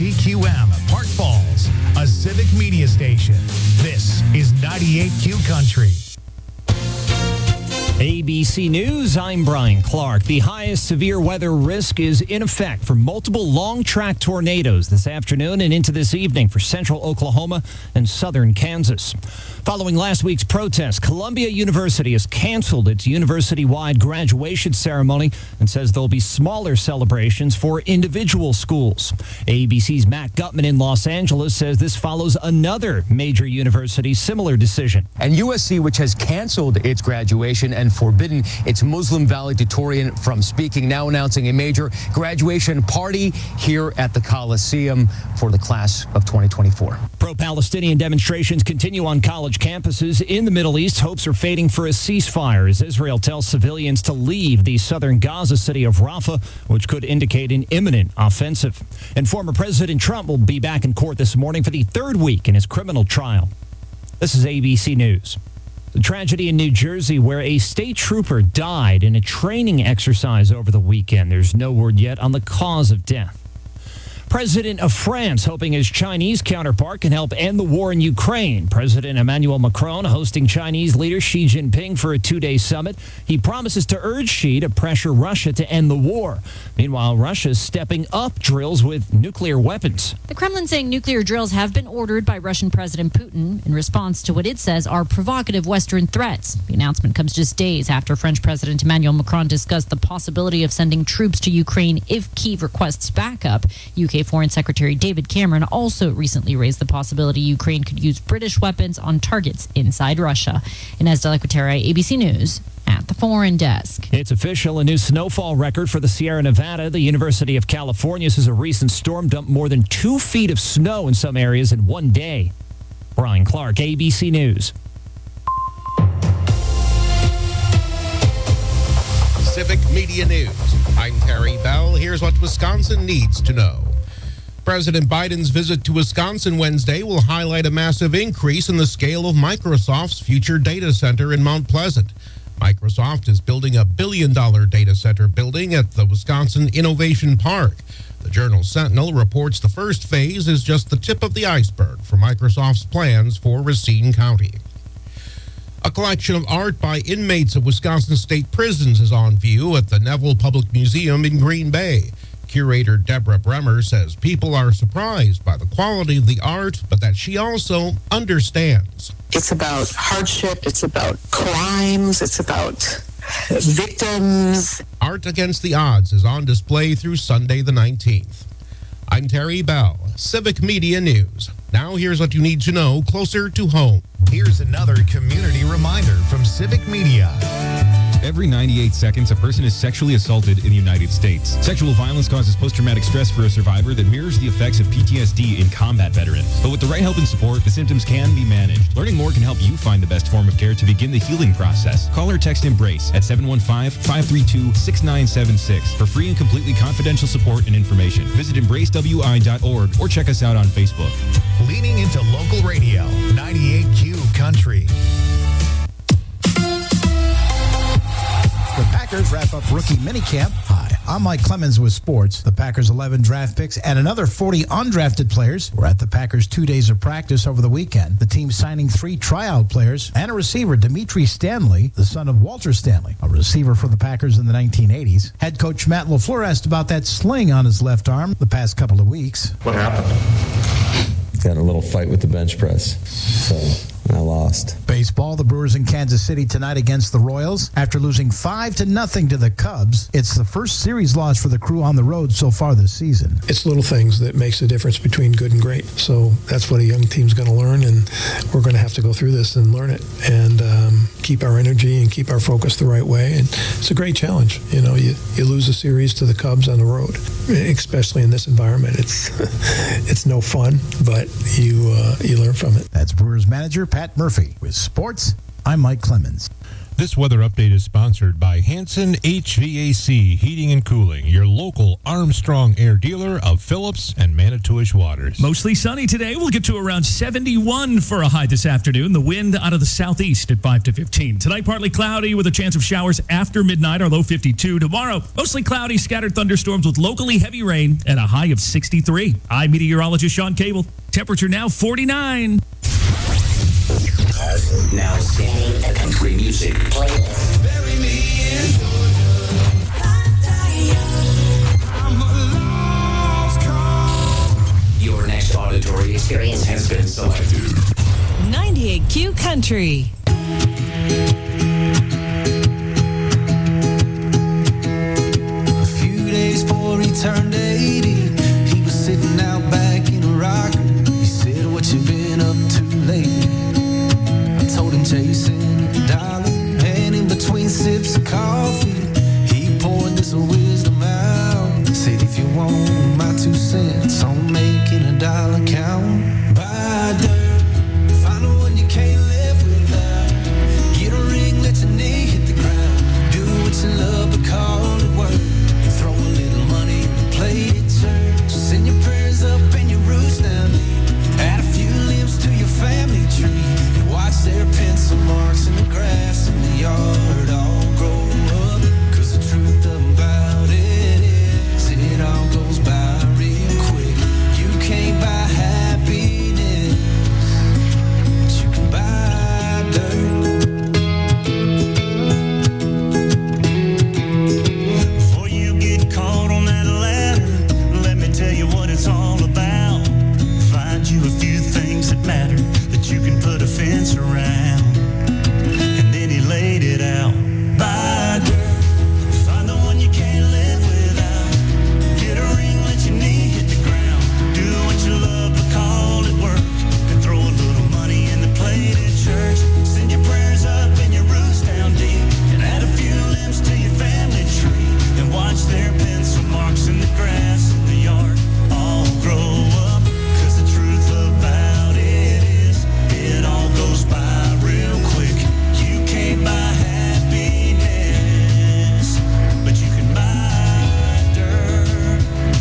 WCQM, Park Falls, a civic media station. This is 98Q Country. ABC News, I'm Brian Clark. The highest severe weather risk is in effect for multiple long-track tornadoes this afternoon and into this evening for central Oklahoma and southern Kansas. Following last week's protest, Columbia University has canceled its university-wide graduation ceremony and says there'll be smaller celebrations for individual schools. ABC's Matt Gutman in Los Angeles says this follows another major university's similar decision. And USC, which has canceled its graduation and forbidden its Muslim valedictorian from speaking, now announcing a major graduation party here at the Coliseum for the class of 2024. Pro-Palestinian demonstrations continue on college campuses in the Middle East. Hopes are fading for a ceasefire as Israel tells civilians to leave the southern Gaza city of Rafah, which could indicate an imminent offensive. And former President Trump will be back in court this morning for the third week in his criminal trial. This is ABC News. The tragedy in New Jersey where a state trooper died in a training exercise over the weekend. There's no word yet on the cause of death. President of France hoping his Chinese counterpart can help end the war in Ukraine. President Emmanuel Macron hosting Chinese leader Xi Jinping for a two-day summit. He promises to urge Xi to pressure Russia to end the war. Meanwhile, Russia's stepping up drills with nuclear weapons. The Kremlin saying nuclear drills have been ordered by Russian President Putin in response to what it says are provocative Western threats. The announcement comes just days after French President Emmanuel Macron discussed the possibility of sending troops to Ukraine if Kyiv requests backup. UK Foreign Secretary David Cameron also recently raised the possibility Ukraine could use British weapons on targets inside Russia. Inez de la Cuetara, ABC News, at the Foreign Desk. It's official, a new snowfall record for the Sierra Nevada. The University of California says a recent storm dumped more than 2 feet of snow in some areas in one day. Brian Clark, ABC News. Civic Media News. I'm Terry Bell. Here's what Wisconsin needs to know. President Biden's visit to Wisconsin Wednesday will highlight a massive increase in the scale of Microsoft's future data center in Mount Pleasant. Microsoft is building a $1 billion data center building at the Wisconsin Innovation Park. The Journal Sentinel reports the first phase is just the tip of the iceberg for Microsoft's plans for Racine County. A collection of art by inmates of Wisconsin state prisons is on view at the Neville Public Museum in Green Bay. Curator Deborah Bremer says people are surprised by the quality of the art, but that she also understands. It's about hardship, it's about crimes, it's about victims. Art Against the Odds is on display through Sunday the 19th. I'm Terry Bell, Civic Media News. Now here's what you need to know closer to home. Here's another community reminder from Civic Media. Every 98 seconds, a person is sexually assaulted in the United States. Sexual violence causes post-traumatic stress for a survivor that mirrors the effects of PTSD in combat veterans. But with the right help and support, the symptoms can be managed. Learning more can help you find the best form of care to begin the healing process. Call or text EMBRACE at 715-532-6976 for free and completely confidential support and information. Visit embracewi.org or check us out on Facebook. Leaning into local radio, 98Q Country. The Packers wrap up rookie minicamp. Hi, I'm Mike Clemens with sports. The Packers' 11 draft picks and another 40 undrafted players were at the Packers' 2 days of practice over the weekend. The team signing 3 tryout players and a receiver, Dimitri Stanley, the son of Walter Stanley, a receiver for the Packers in the 1980s. Head coach Matt LaFleur asked about that sling on his left arm the past couple of weeks. What happened? Got in a little fight with the bench press, so I lost. Baseball, the Brewers in Kansas City tonight against the Royals. After losing 5-0 to the Cubs, it's the first series loss for the Crew on the road so far this season. It's little things that makes the difference between good and great. So that's what a young team's going to learn, and we're going to have to go through this and learn it and keep our energy and keep our focus the right way. And it's a great challenge. You know, you lose a series to the Cubs on the road, especially in this environment. It's no fun, but you learn from it. That's Brewers manager Pat Murphy. With sports, I'm Mike Clemens. This weather update is sponsored by Hanson HVAC Heating and Cooling, your local Armstrong Air dealer of Phillips and Manitowish Waters. Mostly sunny today. We'll get to around 71 for a high this afternoon. The wind out of the southeast at 5 to 15. Tonight, partly cloudy with a chance of showers after midnight, our low 52. Tomorrow, mostly cloudy, scattered thunderstorms with locally heavy rain and a high of 63. I'm meteorologist Sean Cable. Temperature now 49. Now singing the country music playlist. Bury me in your next auditory experience has been selected. 98Q Country. A few days before he turned 80, he was sitting out back in a rocker. He said, "What you been up to lately?" Told him chasing a dollar, and in between sips of coffee, he poured this wisdom out. Said, "If you want my 2 cents on making a dollar count, buy dirt, find the one you can't live without. Get a ring, let your knee hit the ground. Do what you love, but call it work. And throw a little money in the plate at church. Send your prayers up and your roots down deep. Add a few limbs to your family tree. Watch their pencil marks in the grass in the yard all grow up. 'Cause the truth about it is, it all goes by real quick. You can't buy happiness, but you can buy dirt. Before you get caught on that ladder, let me tell you what it's all about. Find you a few things that matter that you can put a fence around. And then he laid it out. Buy dirt, find the one you can't live without. Get a ring, let your knee hit the ground. Do what you love, but call it work. And throw a little money in the plate at church. Send your prayers up and your roots down deep. And add a few limbs to your family tree. And watch their pencil marks in the grass in the yard all grow up. 'Cause the truth about it is, it all goes by real quick. You can't buy happiness, but you can buy dirt.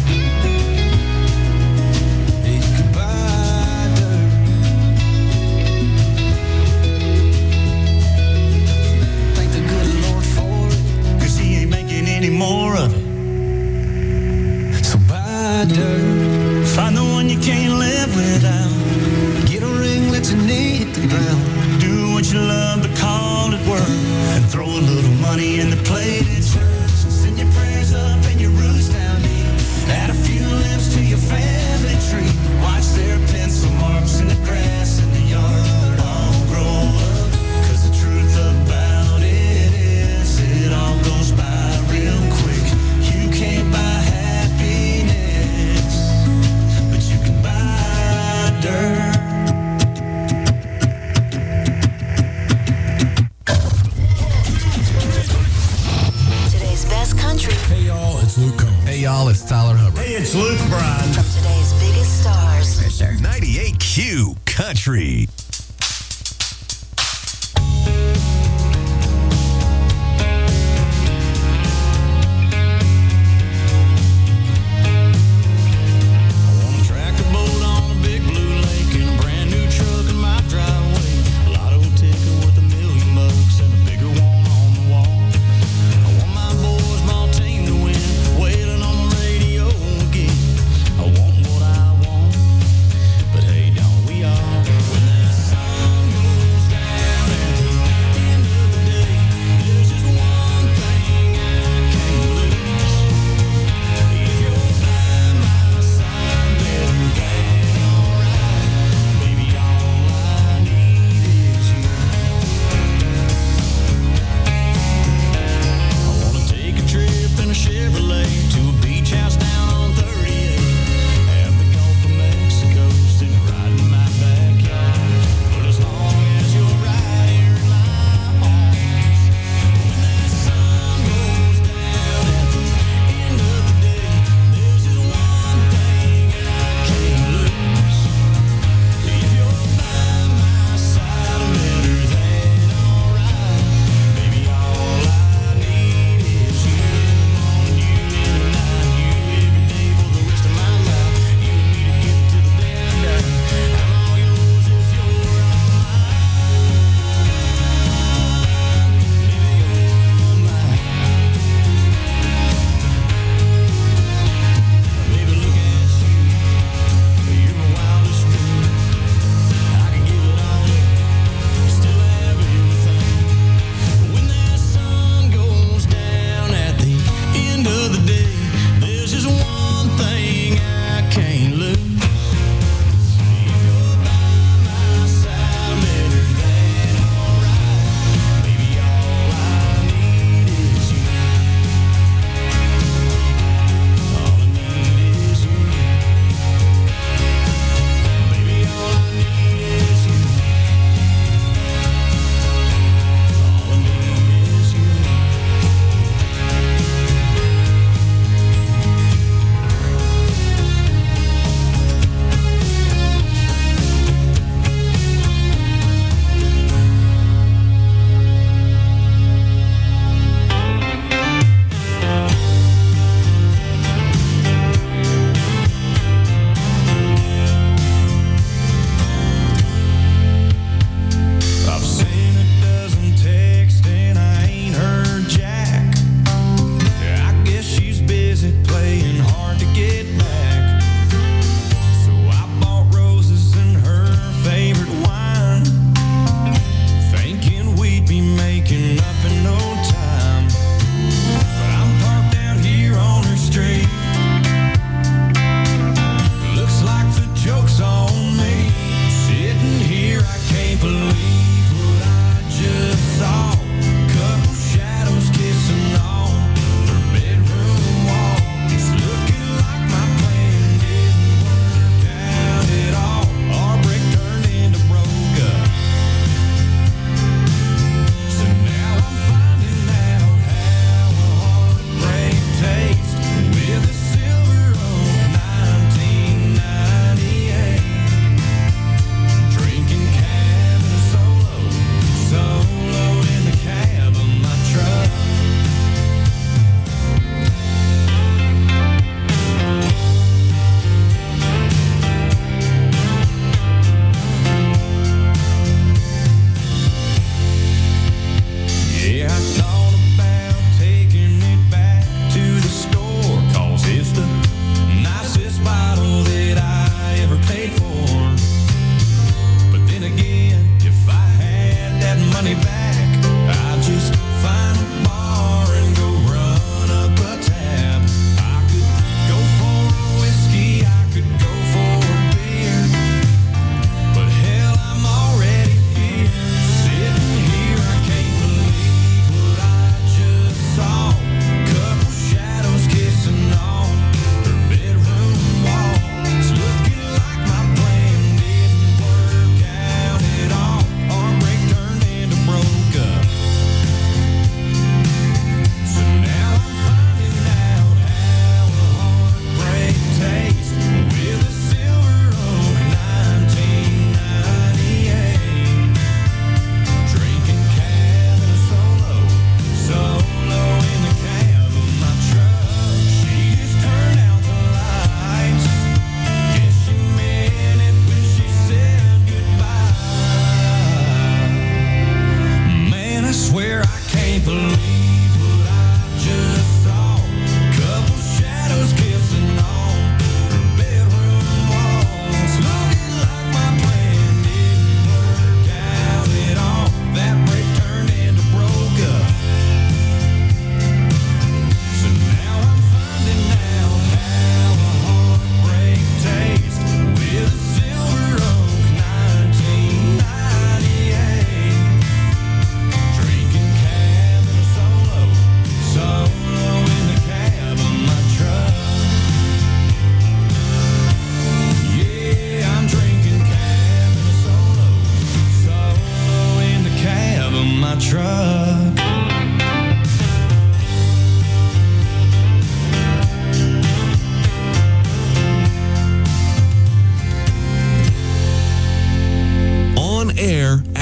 You can buy dirt. Thank the good Lord for it, 'cause he ain't making any more of it. So buy dirt, find the one you can't live without. Get a ring, let your knee hit the ground. Do what you love, but call it work. And throw a little money in the plate at church. Send your prayers up and your roots down deep. Add a few limbs to your family tree. Watch their pencil marks in the grass in the yard all grow up. 'Cause the truth about it is, it all goes by real quick. You can't buy happiness, but you can buy dirt. Today's best country. Hey y'all, it's Luke Combs. Hey y'all, it's Tyler Hubbard. Hey, it's Luke Bryan. From today's biggest stars. 98Q Country. Track a boat on a big blue lake and a brand new truck in my driveway. A lotto ticket worth $1 million and a bigger one on the wall. I want my boys, my team to win, wailing on the radio again. I want what I want, but hey, don't we all? When that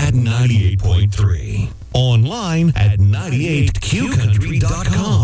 at 98.3. Online at 98qcountry.com.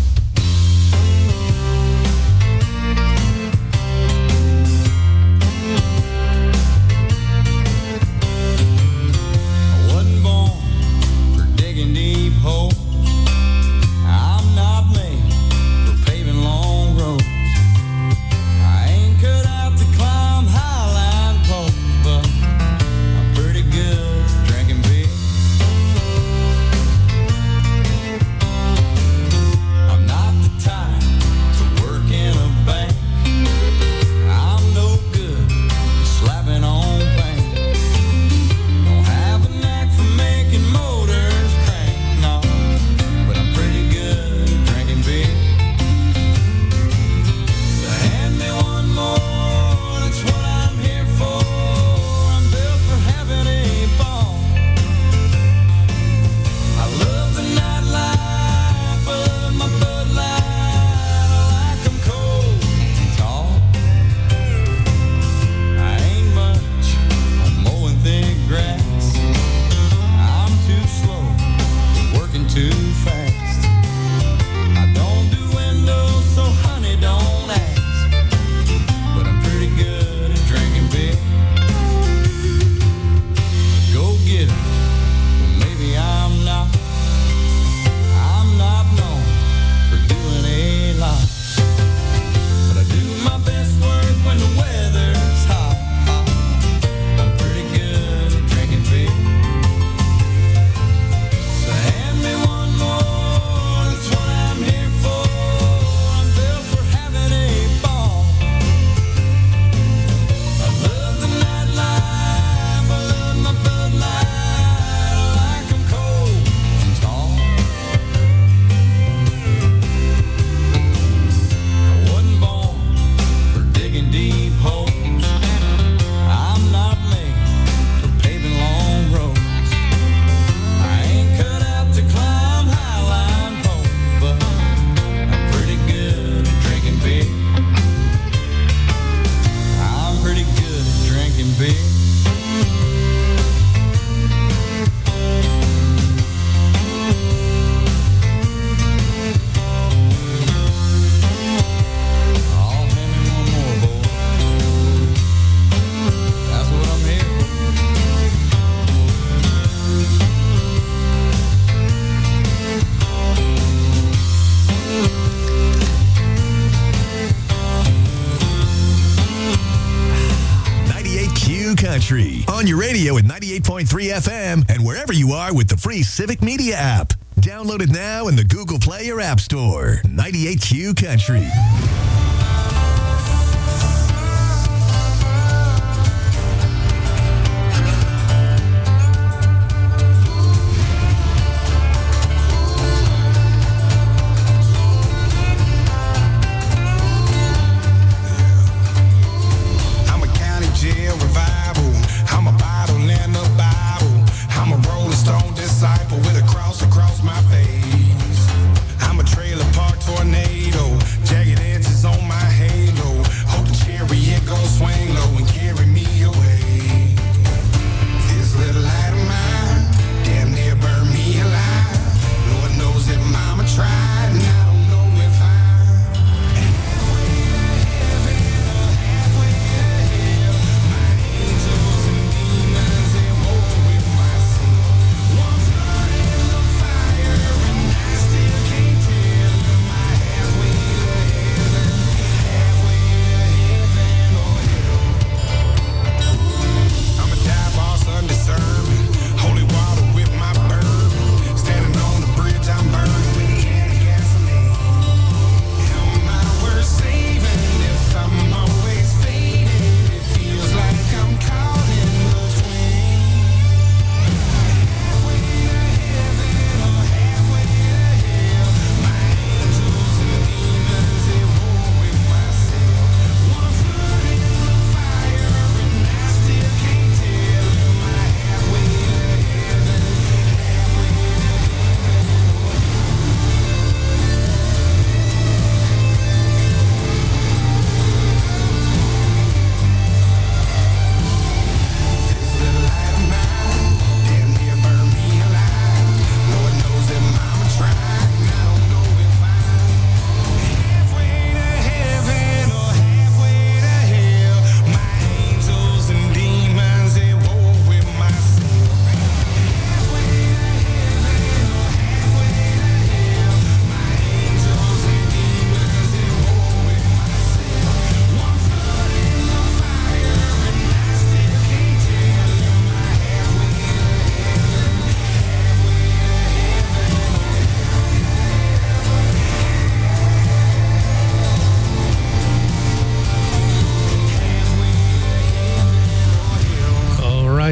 Country on your radio at 98.3 FM and wherever you are with the free Civic Media app. Download it now in the Google Play or App Store. 98Q Country. Across my face, I'm a trailer park tornado, jagged edges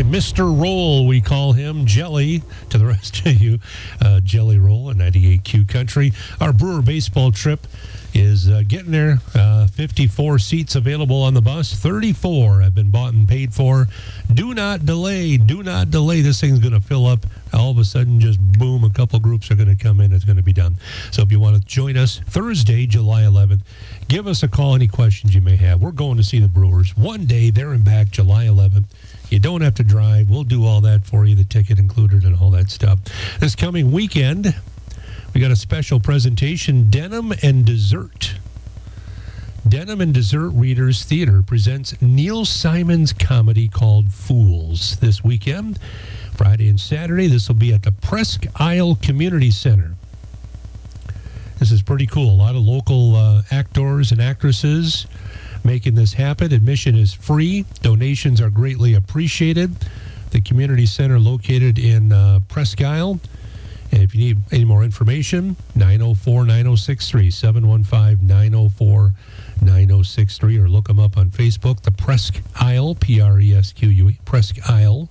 Mr. Roll, we call him Jelly to the rest of you. Jelly Roll in 98Q Country. Our Brewer baseball trip is getting there. 54 seats available on the bus. 34 have been bought and paid for. Do not delay. Do not delay. This thing's going to fill up. All of a sudden, just boom, a couple groups are going to come in. It's going to be done. So if you want to join us Thursday, July 11th, give us a call. Any questions you may have. We're going to see the Brewers one day there and back, July 11th. You don't have to drive. We'll do all that for you, the ticket included and all that stuff. This coming weekend, we got a special presentation, Denim and Dessert. Denim and Dessert Readers Theater presents Neil Simon's comedy called Fools this weekend. Friday and Saturday, this will be at the Presque Isle Community Center. This is pretty cool. A lot of local actors and actresses making this happen. Admission is free. Donations are greatly appreciated. The community center located in Presque Isle. And if you need any more information, 904-9063, 715-904-9063, or look them up on Facebook, the Presque Isle, Presque-E, Presque Isle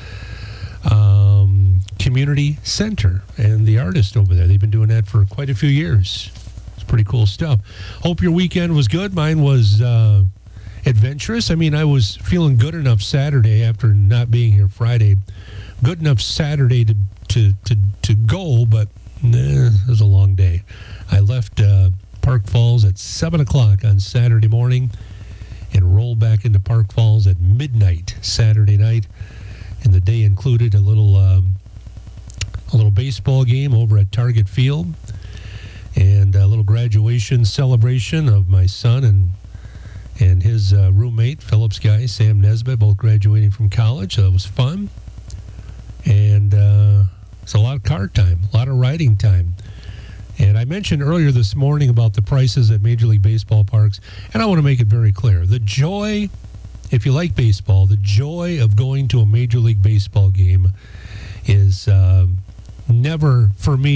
Community Center, and the artist over there. They've been doing that for quite a few years. It's pretty cool stuff. Hope your weekend was good. Mine was adventurous. I mean, I was feeling good enough Saturday after not being here Friday. Good enough Saturday to go, but it was a long day. I left Park Falls at 7 o'clock on Saturday morning and rolled back into Park Falls at midnight Saturday night. And the day included a little baseball game over at Target Field and a little graduation celebration of my son and his roommate, Phillips guy, Sam Nesbitt, both graduating from college. So that was fun. And it's a lot of car time, a lot of riding time. And I mentioned earlier this morning about the prices at Major League Baseball parks, and I want to make it very clear. The joy, if you like baseball, the joy of going to a Major League Baseball game is never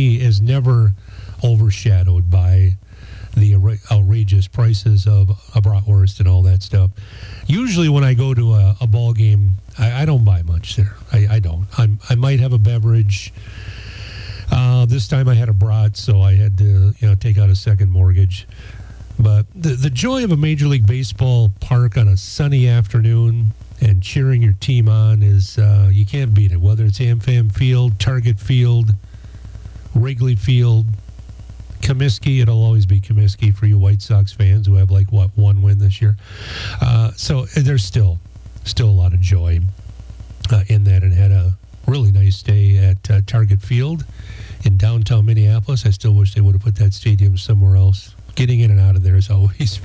overshadowed by the outrageous prices of a bratwurst and all that stuff. Usually when I go to a ball game, I don't buy much there. I don't. I might have a beverage. This time I had a brat, so I had to take out a second mortgage. But the joy of a Major League Baseball park on a sunny afternoon and cheering your team on is you can't beat it. Whether it's AmFam Field, Target Field, Wrigley Field, Comiskey, it'll always be Comiskey for you White Sox fans who have one win this year. So there's still a lot of joy in that, and had a really nice day at Target Field in downtown Minneapolis. I still wish they would have put that stadium somewhere else. Getting in and out of there is always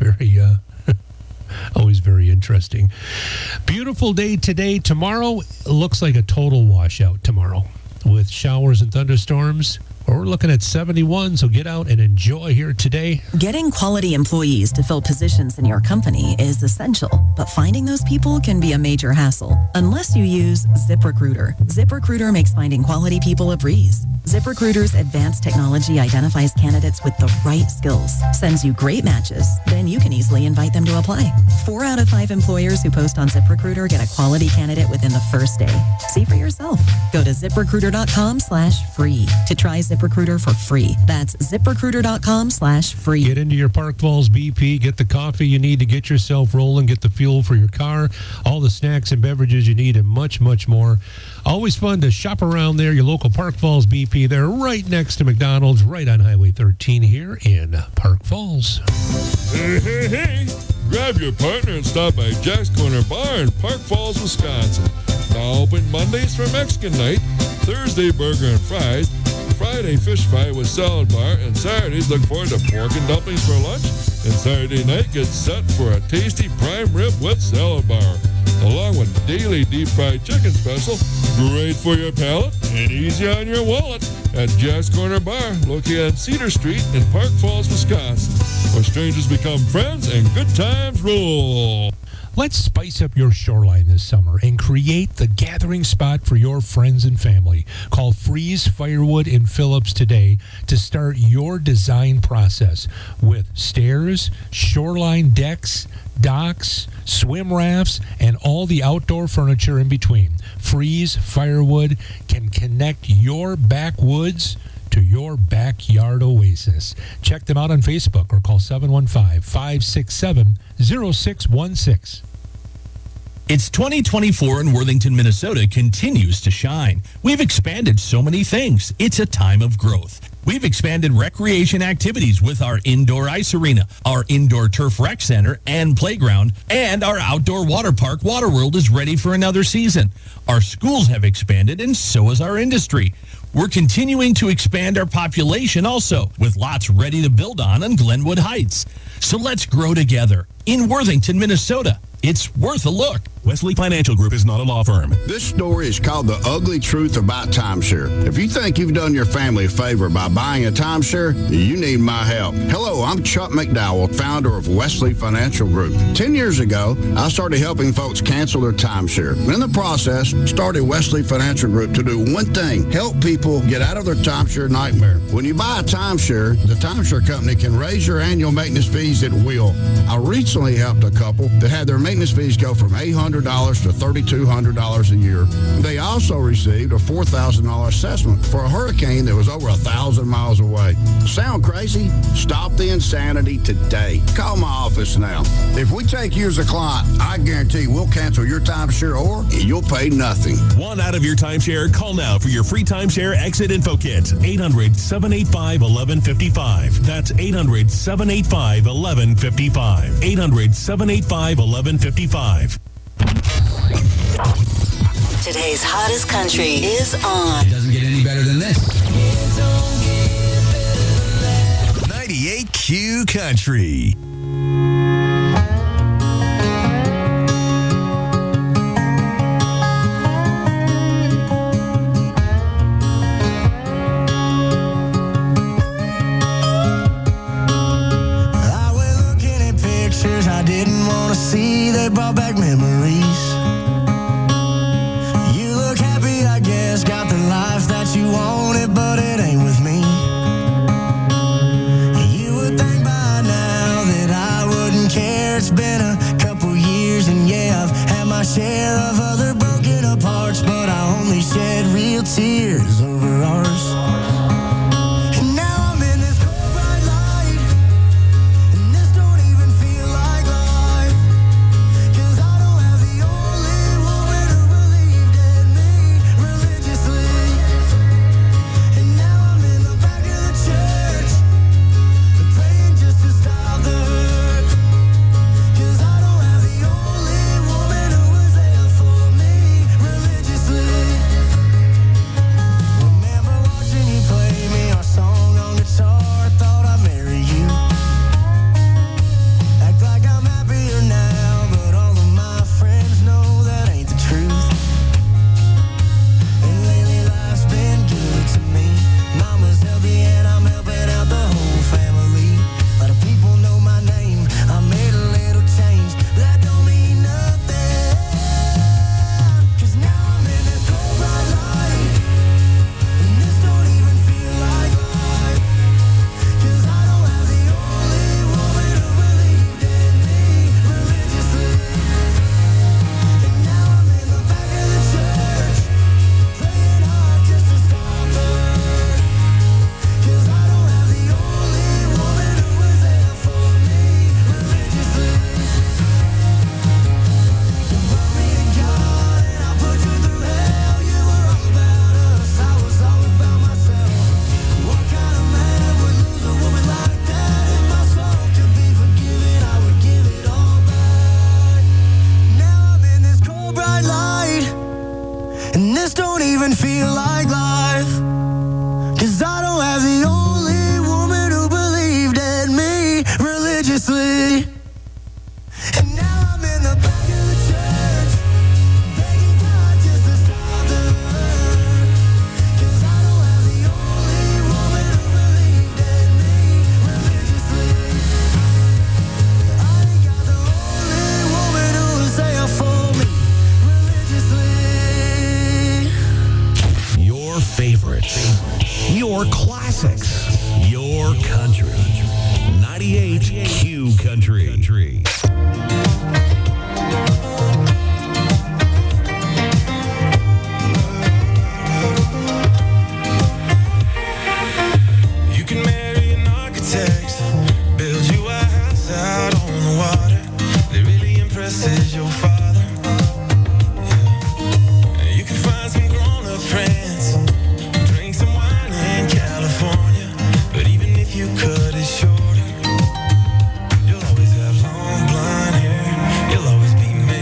very interesting. Beautiful day today. Tomorrow looks like a total washout tomorrow with showers and thunderstorms. We're looking at 71, so get out and enjoy here today. Getting quality employees to fill positions in your company is essential, but finding those people can be a major hassle unless you use ZipRecruiter. ZipRecruiter makes finding quality people a breeze. ZipRecruiter's advanced technology identifies candidates with the right skills, sends you great matches, then you can easily invite them to apply. 4 out of 5 employers who post on ZipRecruiter get a quality candidate within the first day. See for yourself. Go to ZipRecruiter.com/free to try ZipRecruiter for free. That's ZipRecruiter.com/free. Get into your Park Falls BP. Get the coffee you need to get yourself rolling. Get the fuel for your car. All the snacks and beverages you need, and much, much more. Always fun to shop around there. Your local Park Falls BP. They're right next to McDonald's, right on Highway 13 here in Park Falls. Hey, hey, hey. Grab your partner and stop by Jack's Corner Bar in Park Falls, Wisconsin. Now open Mondays for Mexican night, Thursday burger and fries, Friday fish fry with salad bar, and Saturdays look forward to pork and dumplings for lunch, and Saturday night gets set for a tasty prime rib with salad bar, along with daily deep fried chicken special, great for your palate and easy on your wallet, at Jack's Corner Bar, located on Cedar Street in Park Falls, Wisconsin, where strangers become friends and good times rule. Let's spice up your shoreline this summer and create the gathering spot for your friends and family. Call Freeze Firewood in Phillips today to start your design process with stairs, shoreline decks, docks, swim rafts, and all the outdoor furniture in between. Freeze Firewood can connect your backwoods to your backyard oasis. Check them out on Facebook or call 715-567-0616. It's 2024 and Worthington, Minnesota continues to shine. We've expanded so many things. It's a time of growth. We've expanded recreation activities with our indoor ice arena, our indoor turf rec center and playground, and our outdoor water park, Waterworld, is ready for another season. Our schools have expanded, and so has our industry. We're continuing to expand our population also, with lots ready to build on Glenwood Heights. So let's grow together in Worthington, Minnesota. It's worth a look. Wesley Financial Group is not a law firm. This story is called The Ugly Truth About Timeshare. If you think you've done your family a favor by buying a timeshare, you need my help. Hello, I'm Chuck McDowell, founder of Wesley Financial Group. 10 years ago, I started helping folks cancel their timeshare. In the process, started Wesley Financial Group to do one thing, help people get out of their timeshare nightmare. When you buy a timeshare, the timeshare company can raise your annual maintenance fees at will. I recently helped a couple that had their maintenance fees go from $800 to $3,200 a year. They also received a $4,000 assessment for a hurricane that was over 1,000 miles away. Sound crazy? Stop the insanity today. Call my office now. If we take you as a client, I guarantee we'll cancel your timeshare or you'll pay nothing. Want out of your timeshare? Call now for your free timeshare exit info kit. 800-785-1155. That's 800-785-1155. 800-785-1155. Today's hottest country is on. It doesn't get any better than this. 98Q Country. I was looking at pictures I didn't want to see. They brought back memories. You look happy, I guess, got the life that you wanted, but it ain't with me. You would think by now that I wouldn't care. It's been a couple years, and yeah, I've had my share of other broken apart, but I only shed real tears over ours. And now I'm in this cold bright light, and this don't even feel like life, 'cause I don't have the only woman who believed in me religiously. And now I'm in the back of the church, praying just to stop the hurt, 'cause I don't have the only woman who was there for me religiously. Remember watching you play me our song on guitar, thought I'd marry you. Act like I'm happier now, but all of my friends know that ain't the truth. And lately life's been good to me. Mama's healthy and I'm helping out the whole family. A lot of people know my name, I made a little change, but that don't mean nothing. 'Cause now I'm in this cold bright light, and this don't even feel like life, 'cause I don't have the only woman who believed in me religiously. And now I'm in the back of the church, praying hard just to stop the hurt, 'cause I don't have the only woman who was there for me religiously. You brought me to God and I put you through hell. You were all about us, I was all about myself. What kind of man would lose a woman like that? If my soul could be forgiven, I would give it all back. Now I'm in this cold bright light, and this don't even feel like life, 'cause I don't have the only woman who believed in me religiously. And now I'm in the back of the church, begging God just to stop the hurt, 'cause I don't have the only woman who believed in me religiously. I ain't got the only woman who was there for me religiously. Your favorites. Your classics. Your country. 98 Q Country. You can marry an architect, build you a house out on the water that really impresses your father. Yeah. You can find some grown-up friends, drink some wine in California, but even if you cut it shorter, you'll always have long blonde hair, you'll always be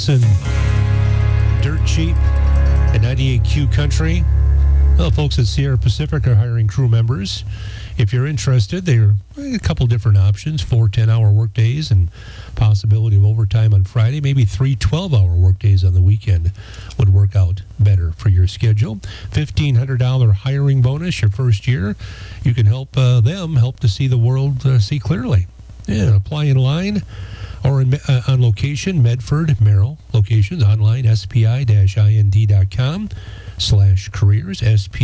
Wisconsin dirt cheap at 98Q Country. Well, folks at Sierra Pacific are hiring crew members. If you're interested, there are a couple different options, 4 10-hour work days and possibility of overtime on Friday. Maybe 3 12-hour work days on the weekend would work out better for your schedule. $1,500 hiring bonus your first year. You can help them help to see the world see clearly. Yeah, apply in line or on location, Medford, Merrill locations, online, spi-ind.com/careers,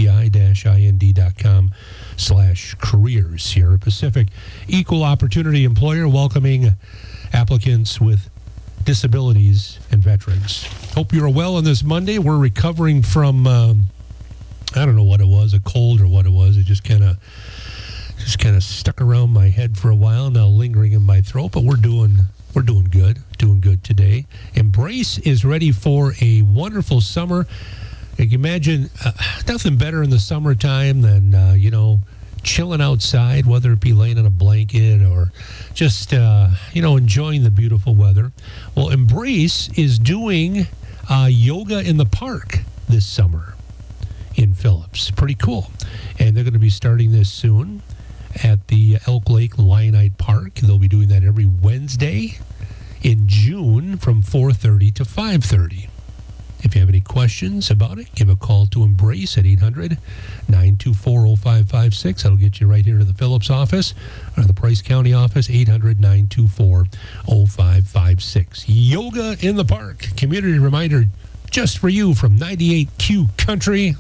spi-ind.com/careers. Sierra Pacific, equal opportunity employer, welcoming applicants with disabilities and veterans. Hope you're well on this Monday. We're recovering from, I don't know what it was, a cold or what it was. It just kind of stuck around my head for a while, now lingering in my throat, but we're doing good today. Embrace is ready for a wonderful summer. You can imagine nothing better in the summertime than chilling outside, whether it be laying on a blanket or just enjoying the beautiful weather. Well, Embrace is doing yoga in the park this summer in Phillips. Pretty cool. And they're going to be starting this soon at the Elk Lake Lionite Park. They'll be doing that every Wednesday in June from 4:30 to 5:30. If you have any questions about it, give a call to Embrace at 800-924-0556. That'll get you right here to the Phillips office or the Price County office, 800-924-0556. Yoga in the Park. Community reminder just for you from 98Q Country.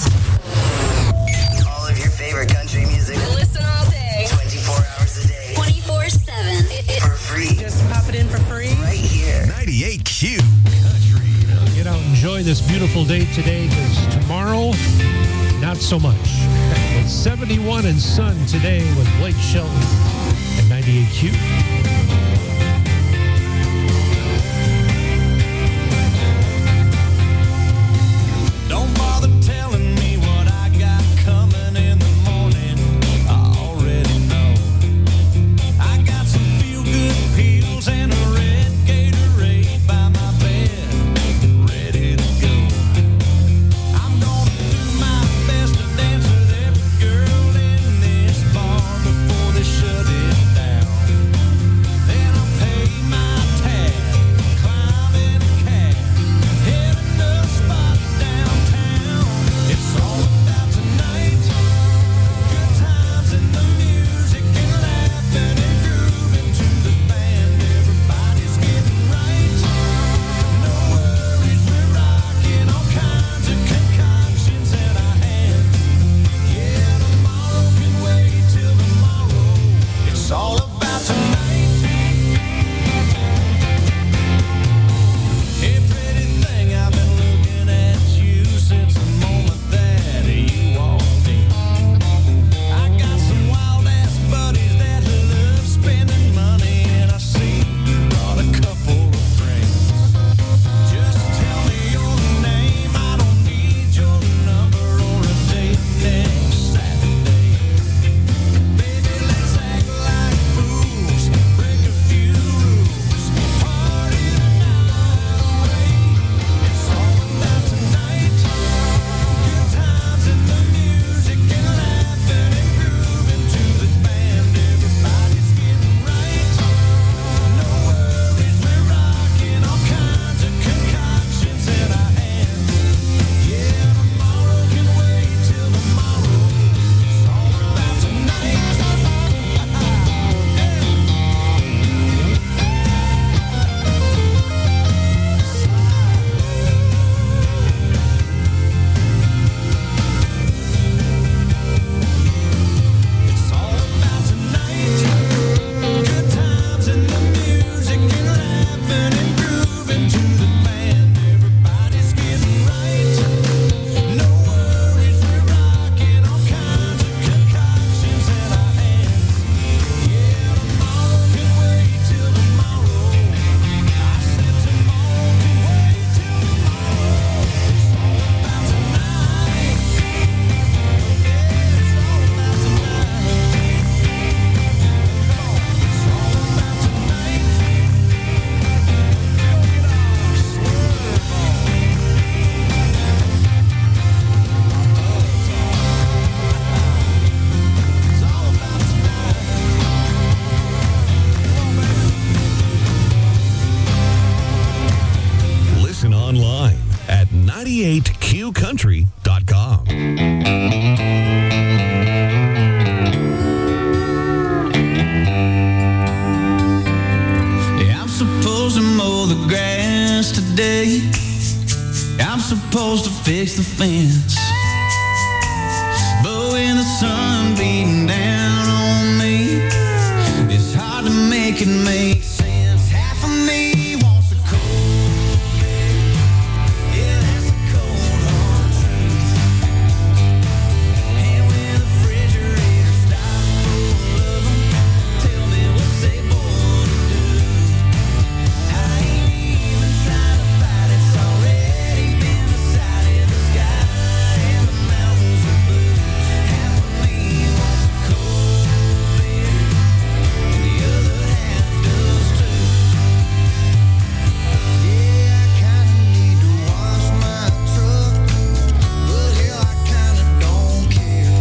All of your favorite country music. Listen all day. 24 hours a day. 24/7. For free. Just pop it in for free. Right here. 98Q Country. Get out and enjoy this beautiful day today, because tomorrow, not so much. It's 71 and sun today with Blake Shelton at 98Q. Don't bother telling me what I got coming in the morning. I already know. I got some feel-good pills and a red Gatorade by my bed, ready to go. I'm gonna do my best to dance with every girl in this bar before they shut it down. 98QCountry.com. I'm supposed to mow the grass today. I'm supposed to fix the fence. But when the sun beating down on me, it's hard to make it make sense. Half of me wants a cold bed. Yeah, that's a cold hard truth. And when the refrigerator stops full of them, tell me what's they born to do. I ain't even trying to fight, it's already been decided. The sky and the mountains are blue. Half of me wants a cold bed, and the other half does too. Yeah, I kinda need to wash my truck, but hell, I kinda don't care.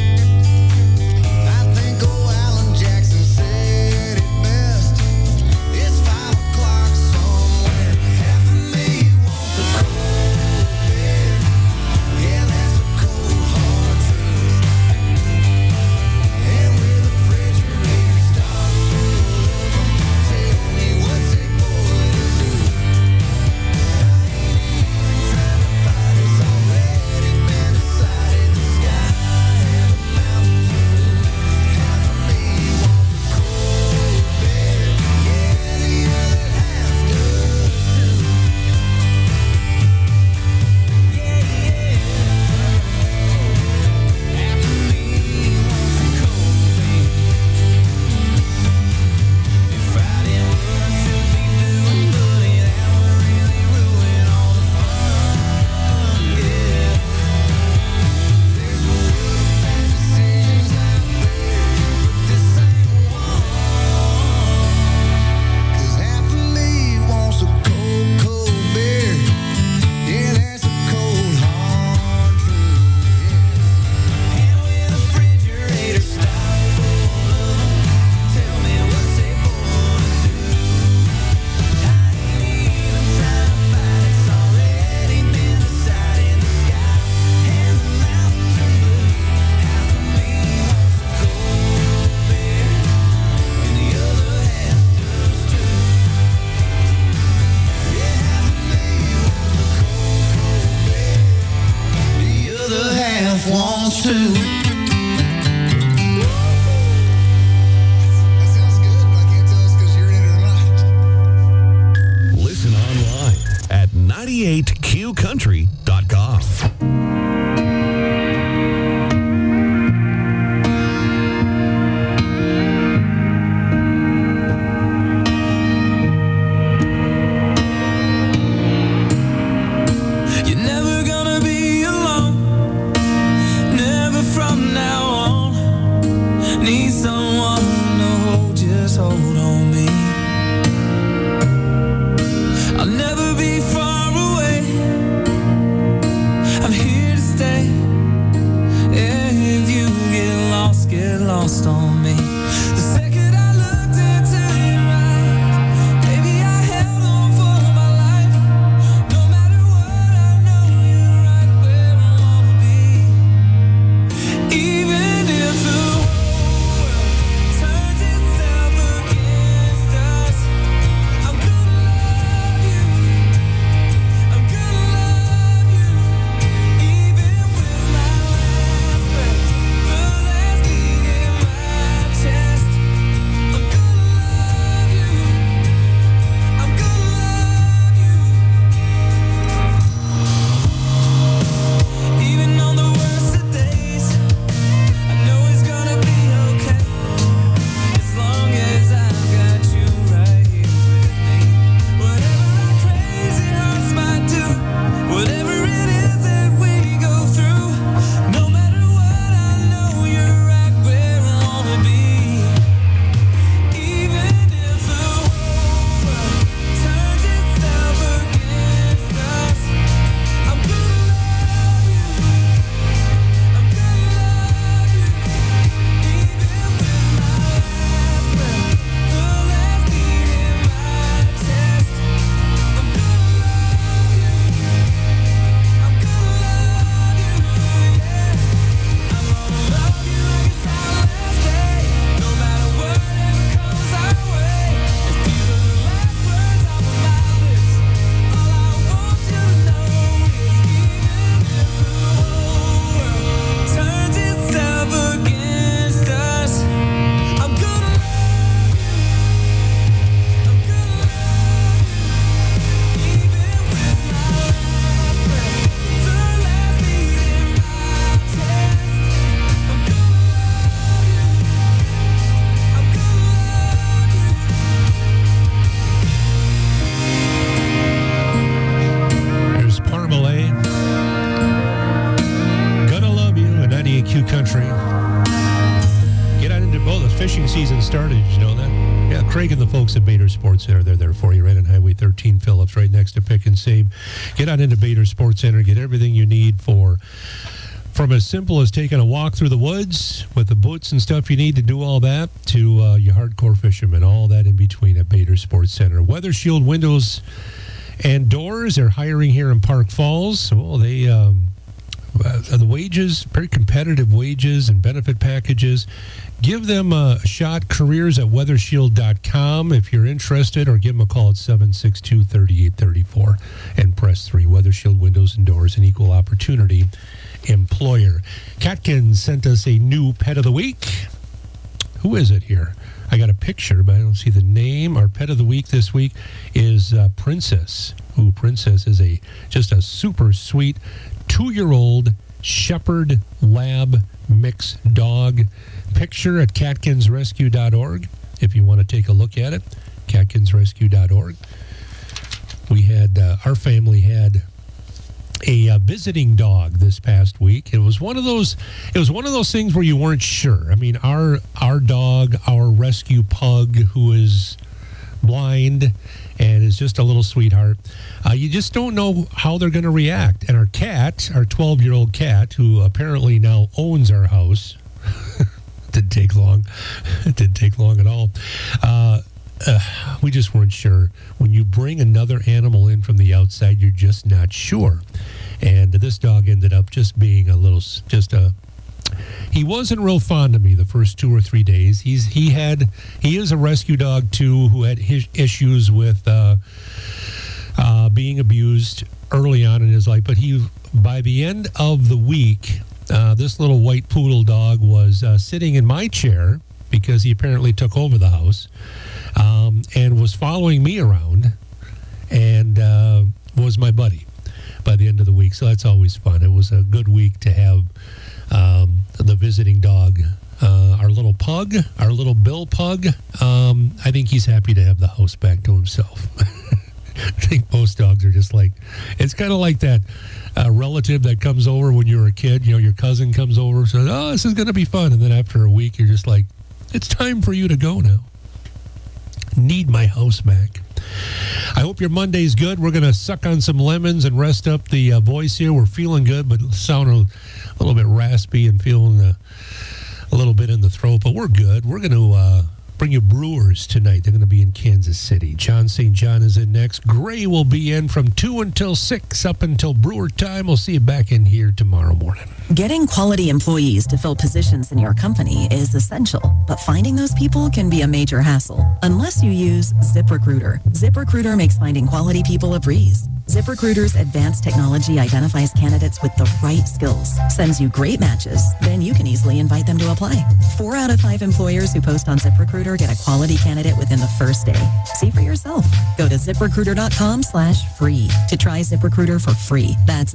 I think old Alan Jackson said it best. It's 5 o'clock somewhere. Half of me wants a cold bed. Yeah, that's a cold hard truth. And with the refrigerator stocked full of them, tell me what's it going to do. I ain't even trying to fight, it's already been decided. The sky and the mountains are blue. Half of me wants a cold bed. Yeah, the other half does too. Yeah, yeah. Half of me wants a cold bed. If I did what I should be doing, buddy, that would really ruin all the fun. Yeah. There's a world of bad decisions out there, but this ain't one. 'Cause half of me wants a cold, cold beer. Yeah, that's a cold, hard truth. Yeah. And when the refrigerator stops full of them, tell me what's they born to do. I ain't even trying to fight, it's already been decided. The sky and the mountains are blue. Half of me wants a cold beer, and the other half does too. Yeah, half of me wants a cold, cold beer. The other half wants to. That sounds good, but I can't tell us because you're in it or not. Listen online at 98QCountry.com. You're never gonna be alone. Never from now on. Need someone to hold, just hold on me. I'll never be far away. started. Did you know that? Yeah, Craig and the folks at Bader Sports Center, they're there for you right on Highway 13 Phillips, right next to Pick and Save. Get on into Bader Sports Center, get everything you need from as simple as taking a walk through the woods with the boots and stuff you need to do all that to your hardcore fishermen, all that in between at Bader Sports Center. Weather Shield windows and doors, they're hiring here in Park Falls. Well, they the wages, very competitive wages and benefit packages. Give them a shot, careers at weathershield.com if you're interested, or give them a call at 762-3834 and press 3. Weather Shield windows and doors, an equal opportunity employer. Catkins sent us a new pet of the week. Who is it here? I got a picture, but I don't see the name. Our pet of the week this week is Princess. Princess is just a super sweet 2-year-old Shepherd Lab mix dog. Picture at catkinsrescue.org if you want to take a look at it. catkinsrescue.org. We had our family had a visiting dog this past week. It was one of those things where you weren't sure. I mean, our dog, our rescue pug, who is blind and is just a little sweetheart, you just don't know how they're going to react. And our cat, our 12-year-old cat, who apparently now owns our house, didn't take long. It didn't take long at all. We just weren't sure. When you bring another animal in from the outside, you're just not sure. And this dog ended up just being he wasn't real fond of me the first 2 or 3 days. He is a rescue dog too, who had his issues with being abused early on in his life. But by the end of the week, this little white poodle dog was sitting in my chair because he apparently took over the house, and was following me around, and was my buddy by the end of the week. So that's always fun. It was a good week to have the visiting dog, our little pug, our little Bill pug. I think he's happy to have the house back to himself. I think most dogs are just like, it's kind of like that relative that comes over when you're a kid. You know, your cousin comes over and says, oh, this is going to be fun. And then after a week, you're just like, it's time for you to go now. Need my house back. I hope your Monday's good. We're going to suck on some lemons and rest up the voice here. We're feeling good, but sound a little bit raspy and feeling a little bit in the throat, but we're good. We're going to bring you Brewers tonight. They're going to be in Kansas City. John St. John is in next. Gray will be in from 2 until 6 up until Brewer time. We'll see you back in here tomorrow morning. Getting quality employees to fill positions in your company is essential, but finding those people can be a major hassle unless you use ZipRecruiter. ZipRecruiter makes finding quality people a breeze. ZipRecruiter's advanced technology identifies candidates with the right skills, sends you great matches, then you can easily invite them to apply. 4 out of 5 employers who post on ZipRecruiter get a quality candidate within the first day. See for yourself. Go to ZipRecruiter.com/free to try ZipRecruiter for free. That's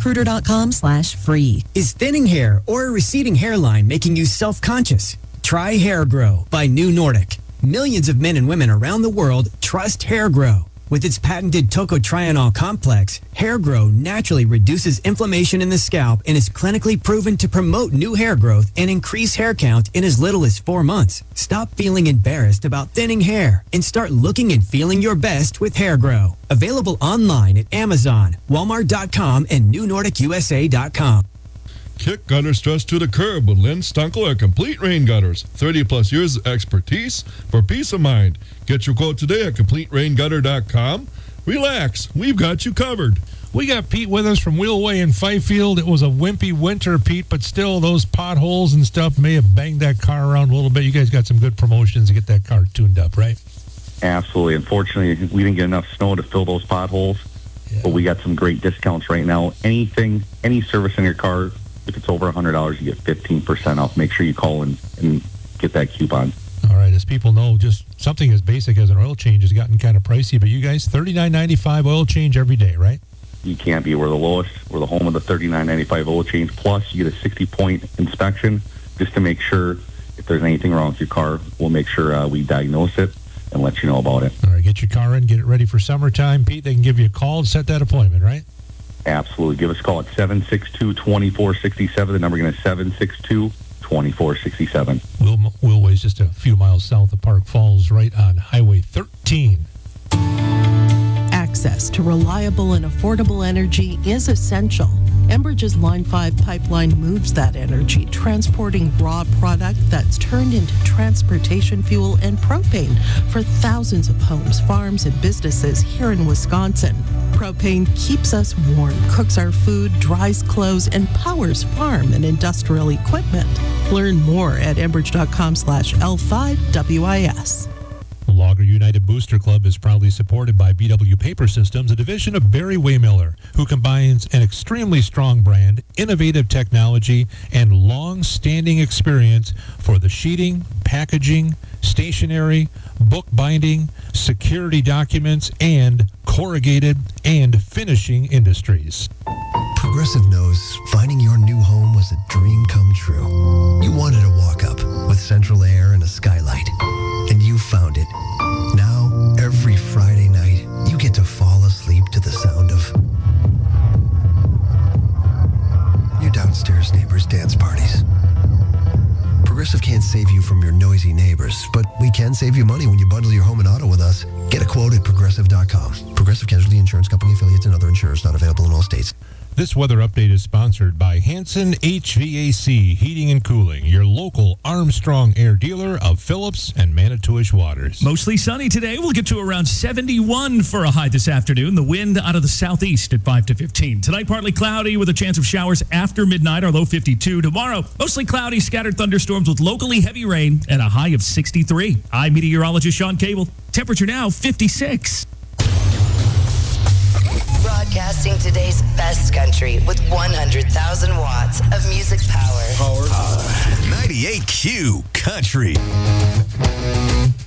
ZipRecruiter.com/free. Is thinning hair or a receding hairline making you self-conscious? Try Hair Grow by New Nordic. Millions of men and women around the world trust Hair Grow. With its patented tocotrienol complex, Hair Grow naturally reduces inflammation in the scalp and is clinically proven to promote new hair growth and increase hair count in as little as 4 months. Stop feeling embarrassed about thinning hair and start looking and feeling your best with Hair Grow. Available online at Amazon, Walmart.com, and NewNordicUSA.com. Kick gutter stress to the curb with Lynn Stunkler at Complete Rain Gutters. 30-plus years of expertise for peace of mind. Get your quote today at CompleteRainGutter.com. Relax, we've got you covered. We got Pete with us from Wheelway in Fifield. It was a wimpy winter, Pete, but still those potholes and stuff may have banged that car around a little bit. You guys got some good promotions to get that car tuned up, right? Absolutely. Unfortunately, we didn't get enough snow to fill those potholes, but we got some great discounts right now. Any service in your car, if it's over $100, you get 15% off. Make sure you call and get that coupon. All right. As people know, just something as basic as an oil change has gotten kind of pricey, but you guys, $39.95 oil change every day, right? You can't be. We're the lowest. We're the home of the $39.95 oil change. Plus, you get a 60-point inspection just to make sure if there's anything wrong with your car. We'll make sure we diagnose it and let you know about it. All right. Get your car in. Get it ready for summertime. Pete, they can give you a call and set that appointment, right? Absolutely. Give us a call at 762-2467. The number again is 762-2467. Wheelway Highway is just a few miles south of Park Falls, right on Highway 13. Access to reliable and affordable energy is essential. Enbridge's Line 5 pipeline moves that energy, transporting raw product that's turned into transportation fuel and propane for thousands of homes, farms, and businesses here in Wisconsin. Propane keeps us warm, cooks our food, dries clothes, and powers farm and industrial equipment. Learn more at enbridge.com/L5WIS. Logger United Booster Club is proudly supported by BW Paper Systems, a division of Barry Waymiller, who combines an extremely strong brand, innovative technology, and long-standing experience for the sheeting, packaging, stationery, book binding, security documents, and corrugated and finishing industries. Progressive knows finding your new home was a dream come true. You wanted to walk up with central air and a skylight, and you found it. Now, every Friday night, you get to fall asleep to the sound of your downstairs neighbors' dance parties. Progressive can't save you from your noisy neighbors, but we can save you money when you bundle your home and auto with us. Get a quote at Progressive.com. Progressive Casualty Insurance Company, affiliates, and other insurers not available in all states. This weather update is sponsored by Hanson HVAC Heating and Cooling, your local Armstrong Air dealer of Phillips and Manitowish waters. Mostly sunny today. We'll get to around 71 for a high this afternoon. The wind out of the southeast at 5 to 15. Tonight, partly cloudy with a chance of showers after midnight, our low 52. Tomorrow, mostly cloudy, scattered thunderstorms with locally heavy rain and a high of 63. I'm meteorologist Sean Cable. Temperature now 56. Broadcasting today's best country with 100,000 watts of music power. 98Q Country.